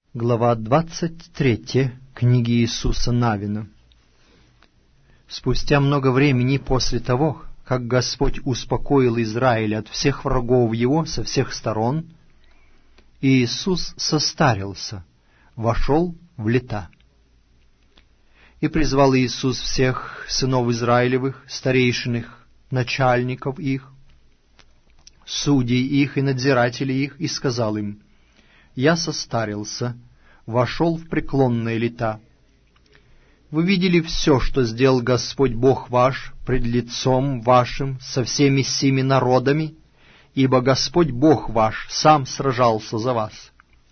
Глава 23 книги Иисуса Навина. Спустя много времени после того, как Господь успокоил Израиль от всех врагов его со всех сторон, Иисус состарился, вошел в лета. И призвал Иисус всех сынов Израилевых, старейшин их, начальников их, судей их и надзирателей их, и сказал им: «Я состарился, вошел в преклонные лета. Вы видели все, что сделал Господь Бог ваш пред лицом вашим со всеми сими народами, ибо Господь Бог ваш сам сражался за вас.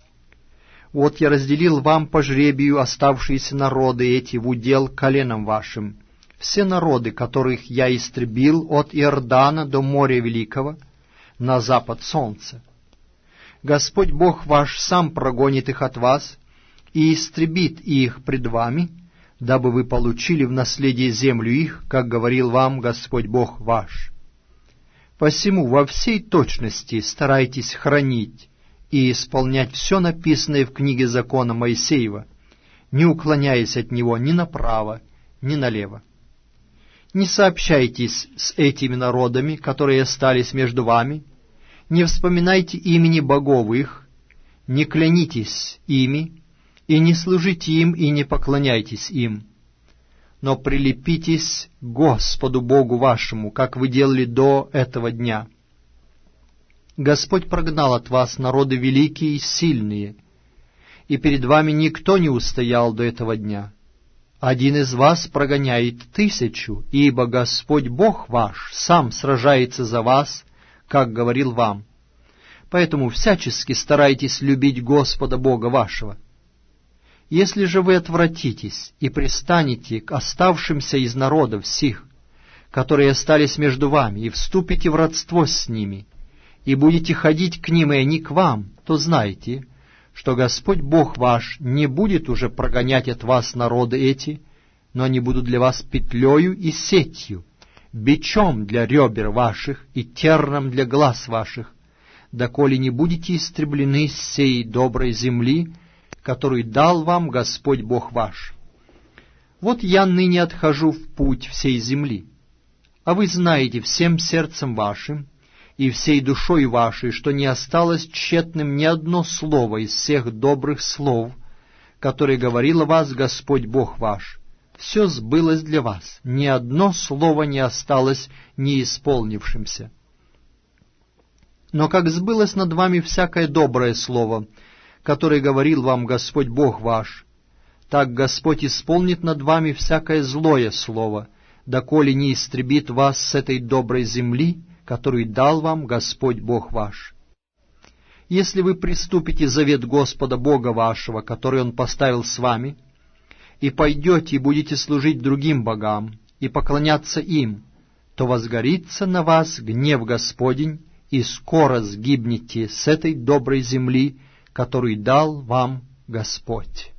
Вот я разделил вам по жребию оставшиеся народы эти в удел коленам вашим, все народы, которых я истребил от Иордана до моря Великого, на запад солнца. Господь Бог ваш сам прогонит их от вас и истребит их пред вами, дабы вы получили в наследие землю их, как говорил вам Господь Бог ваш. Посему во всей точности старайтесь хранить и исполнять все написанное в книге закона Моисеева, не уклоняясь от него ни направо, ни налево. Не сообщайтесь с этими народами, которые остались между вами, не вспоминайте имени богов их, не клянитесь ими, и не служите им, и не поклоняйтесь им, но прилепитесь к Господу Богу вашему, как вы делали до этого дня. Господь прогнал от вас народы великие и сильные, и перед вами никто не устоял до этого дня. Один из вас прогоняет 1000, ибо Господь Бог ваш сам сражается за вас, как говорил вам. Поэтому всячески старайтесь любить Господа Бога вашего. Если же вы отвратитесь и пристанете к оставшимся из народов сих, которые остались между вами, и вступите в родство с ними, и будете ходить к ним, и они к вам, то знайте, что Господь Бог ваш не будет уже прогонять от вас народы эти, но они будут для вас петлею и сетью, бичом для ребер ваших и терном для глаз ваших, доколе не будете истреблены с сей доброй земли, которую дал вам Господь Бог ваш. Вот я ныне отхожу в путь всей земли, а вы знаете всем сердцем вашим и всей душой вашей, что не осталось тщетным ни одно слово из всех добрых слов, которые говорил о вас Господь Бог ваш. Все сбылось для вас, ни одно слово не осталось неисполнившимся. Но как сбылось над вами всякое доброе слово, которое говорил вам Господь Бог ваш, так Господь исполнит над вами всякое злое слово, доколе не истребит вас с этой доброй земли, которую дал вам Господь Бог ваш. Если вы приступите завет Господа Бога вашего, который Он поставил с вами, и пойдете и будете служить другим богам, и поклоняться им, то возгорится на вас гнев Господень, и скоро сгибнете с этой доброй земли, которую дал вам Господь».